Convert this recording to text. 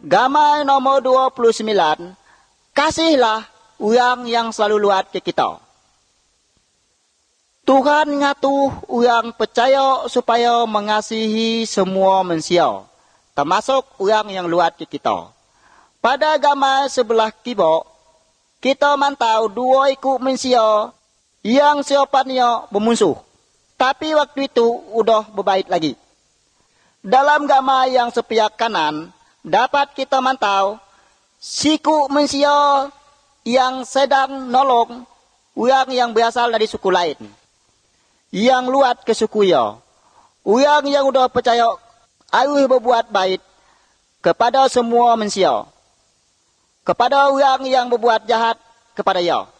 Gamai nomor 29, kasihlah orang yang selalu luat ke kita. Tuhan ngatuh orang percaya supaya mengasihi semua manusia, termasuk orang yang luat ke kita. Pada gamai sebelah kibok, kita mantau dua ikut manusia yang siapanya bermusuh. Tapi waktu itu udah berbaik lagi. Dalam gamai yang sepiak kanan, dapat kita mantau siku manusia yang sedang nolong orang yang berasal dari suku lain, yang luat ke suku ya. Orang yang udah percaya harus berbuat baik kepada semua manusia, kepada orang yang berbuat jahat kepada ya.